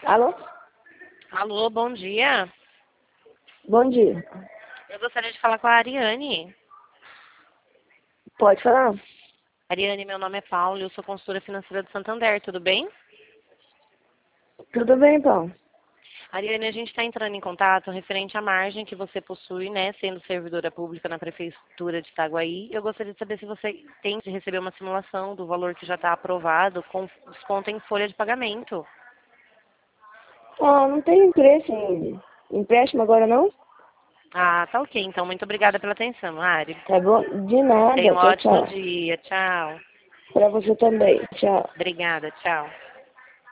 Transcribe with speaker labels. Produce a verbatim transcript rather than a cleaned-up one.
Speaker 1: Alô?
Speaker 2: Alô, bom dia.
Speaker 1: Bom dia.
Speaker 2: Eu gostaria de falar com a Ariane.
Speaker 1: Pode falar?
Speaker 2: Ariane, meu nome é Paulo, eu sou consultora financeira do Santander, tudo bem?
Speaker 1: Tudo bem, Paulo?
Speaker 2: Ariane, a gente está entrando em contato referente à margem que você possui, né, sendo servidora pública na Prefeitura de Itaguaí. Eu gostaria de saber se você tem de receber uma simulação do valor que já está aprovado com desconto em folha de pagamento.
Speaker 1: Ah, não tem interesse em empréstimo agora, não?
Speaker 2: Ah, tá ok, então. Muito obrigada pela atenção, Ari.
Speaker 1: Tá bom? De
Speaker 2: Tenha
Speaker 1: nada.
Speaker 2: um
Speaker 1: Tchau,
Speaker 2: ótimo
Speaker 1: tchau.
Speaker 2: dia. Tchau.
Speaker 1: Pra você também. Tchau.
Speaker 2: Obrigada, tchau.